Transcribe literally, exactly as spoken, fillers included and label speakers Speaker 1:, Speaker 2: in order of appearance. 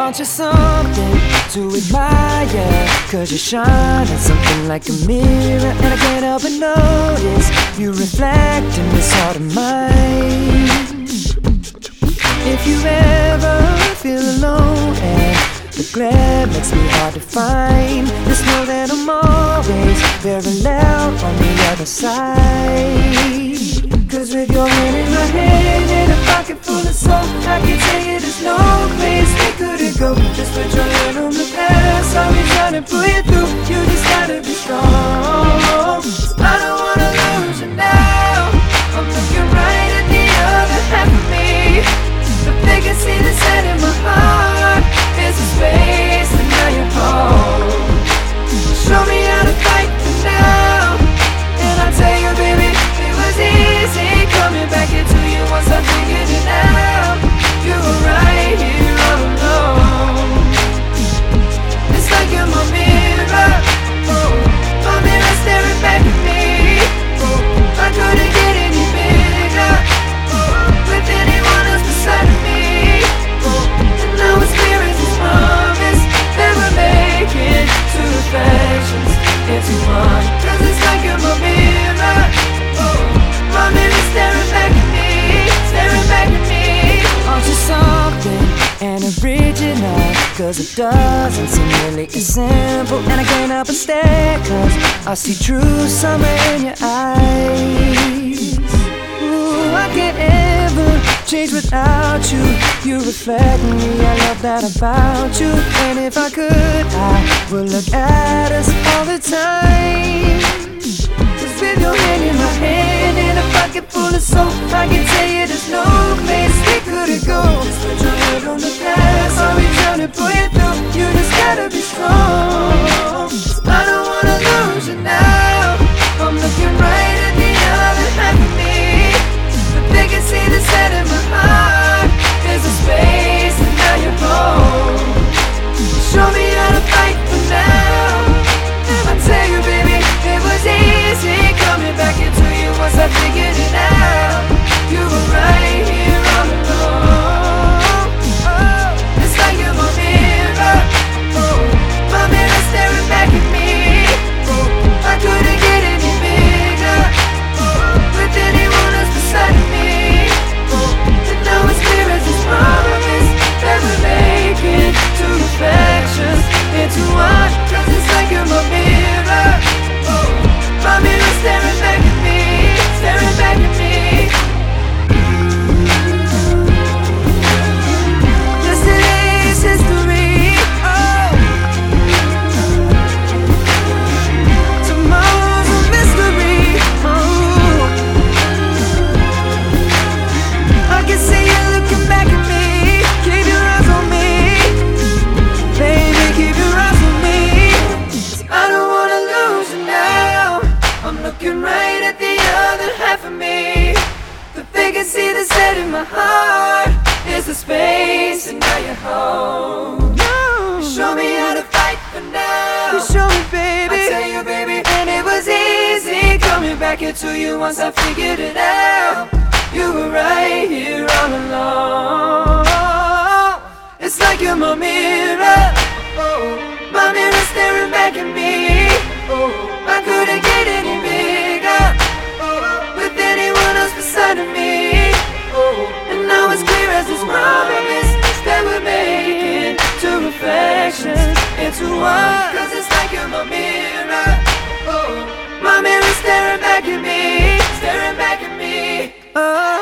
Speaker 1: Aren't you something to admire? Cause you shine at something like a mirror, and I can't help but notice you reflect in this heart of mine. If you ever feel alone and the glare makes me hard to find, just know that I'm always parallel on the other side. Cause with your hand in my hand and a pocket full of soap, I can tell you there's no place we couldn't go. Just put your hand on the past, I'll be trying to pull you through. You just gotta be strong. I don't wanna lose you now. I'm looking right at the other half of me. If they can see the set in my heart, there's a space and now you're home. Show me how to fight for now, and I'll tell you, baby, it was easy coming back into you once I figured it out. You were right here all alone. It's like you're my mirror, oh, my mirror staring back at me. Oh, I couldn't get any bigger, oh, with anyone else beside me. Oh, and now it's clear as this promise that we're making two reflections into one. Cause it's like you're my mirror, oh, my mirror staring back at me, staring back at me. Aren't you something and original? Cause it doesn't seem really as simple, and I can't help but stare, cause I see true summer in your eyes. Ooh, I can't ever change without you. You reflect me, I love that about you. And if I could, I would look at us all the time. Cause with your hand in my hand and a pocket full of soap, I can tell you there's no place we couldn't go. Just put your head on the past, I'll be trying to pull you through. You just gotta be strong. I don't wanna lose you now. I'm looking right at the other half of me. But they can see the set in my heart. There's a space and now you're home. Show me how to fight for now. I tell you, baby, it was easy coming back into you once I figured it out. You were right here all along. Oh, it's like you're my mirror, oh, my mirror staring back at me. Oh, I couldn't get any bigger, oh, with anyone else beside me. Oh, and now it's clear as this promise that we're making two reflections into one. Cause it's like you're my mirror, oh, my mirror staring back at me, staring back at me. Yesterday's history, oh, tomorrow's a mystery, oh. I can see you looking back at me. Keep your eyes on me, baby, keep your eyes on me. I don't wanna lose you now. I'm looking right at the other half of me. But they can see the set in my heart. There's a space and now you're home. You show me how to fight for now. You show me, baby. I tell you, baby, and it was easy coming back into you once I figured it out. You were right here all along. It's like you're my mirror, oh, my mirror staring back at me. Oh, I couldn't get any bigger, oh, with anyone else beside of me. Oh, and now it's clear as this promise that we're making two reflections into one. Cause it's like you're my mirror, oh, my mirror staring back at me, staring back at me. Oh.